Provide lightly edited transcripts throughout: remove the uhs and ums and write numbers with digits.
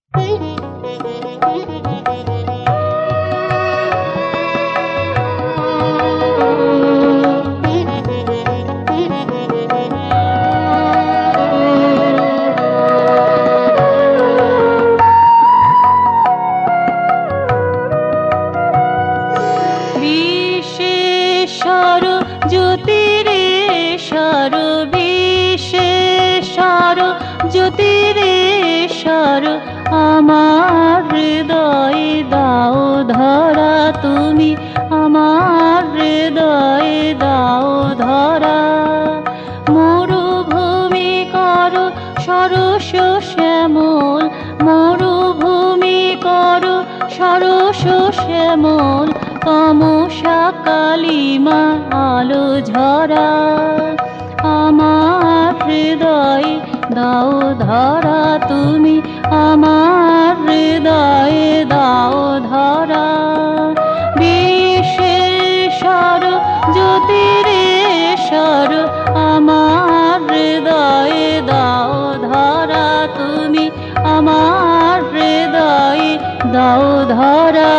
বিশেষর জ্যোতিরেশ্বর, বিশেষর জ্যোতিরেশ্বর, আমার হৃদয়ে দাও ধরা তুমি, আমার হৃদয়ে দাও ধরা। মরুভূমি করো সরস শ্যামল, মরুভূমি করো সরস শ্যামল, তমসা কালিমা আলো ঝরা, আমার হৃদয়ে দাও ধরা তুমি, আমার হৃদয়ে দাও ধরা। বিশেষর জ্যোতিরেশ্বর, আমার হৃদয়ে দাও ধরা তুমি, আমার হৃদয়ে দাও ধরা।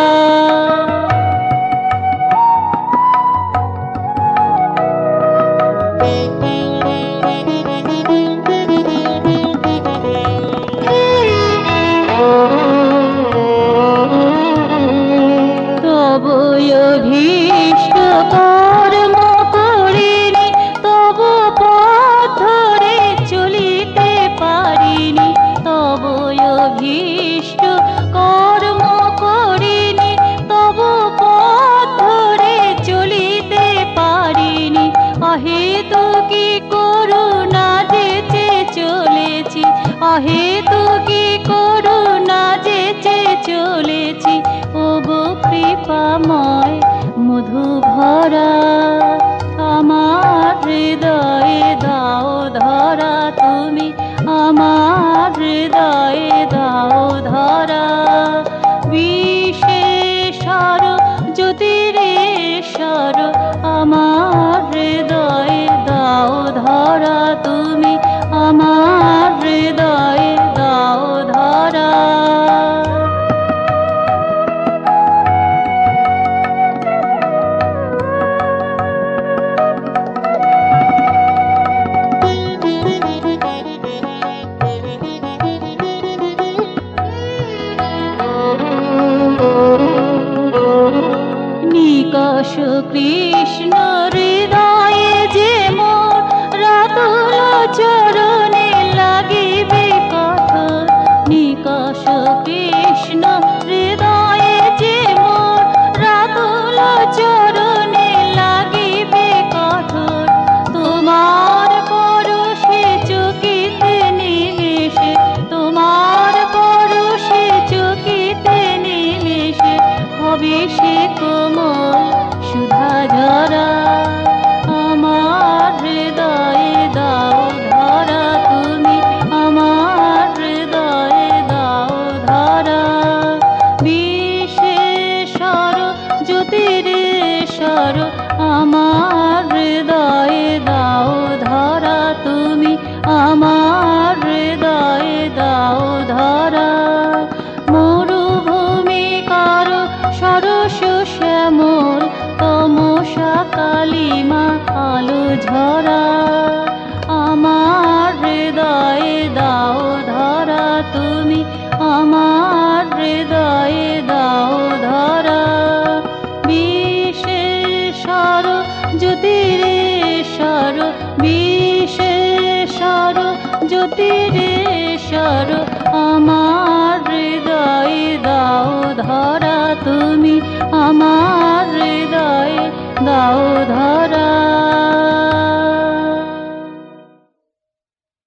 তব অভীষ্ট কর্ম করিনি, তব পথ ধরে চলিতে পারিনি, তব অভীষ্ট কর্ম করিনি, তব পথ ধরে চলিতে পারিনি। অহেতুকি করুণা যেচে চলেছি, অহেতুকি করুণা যেচে চলেছি, ওগো কৃপাময় মধু ভরা, আমার হৃদয়ে দাও ধরা তুমি, আমার হৃদয়ে দাও ধরা। বিশেষর জ্যোতিরেশ্বর, আমার হৃদয়ে দাও ধরা তুমি, আমার হৃদয়ে দাও ধরা। নিকষ কৃষ্ণ হৃদয়ে যে মোর, রাতুল চরণে লাগিবে কঠোর। নিকষ কৃষ্ণ হৃদয়ে যে মোর, রাতুল চরণে লাগিবে কঠোর। তোমার পরশে চকিতে নিমেষে, তোমার পরশে চকিতে নিমেষে, হবে সে কোমল সুধা ঝরা, আমার হৃদয়ে দাও ধরা তুমি, আমার হৃদয়ে দাও ধরা। বিশেষর জ্যোতিরেশ্বর, আমার হৃদয়ে দাও ধরা তুমি, আমার হৃদয়ে দাও ধরা। মরুভূমি করো সরস শ্যামল, তমসা কালিমা আলো ঝরা, আমার হৃদয়ে দাও ধরা তুমি, আমার হৃদয়ে দাও ধরা। বিশেষর জ্যোতিরেশ্বর, বিশেষর জ্যোতিরেশ্বর, আমার হৃদয়ে দাও ধরা তুমি, আমার হৃদয়ে দাও ধরা।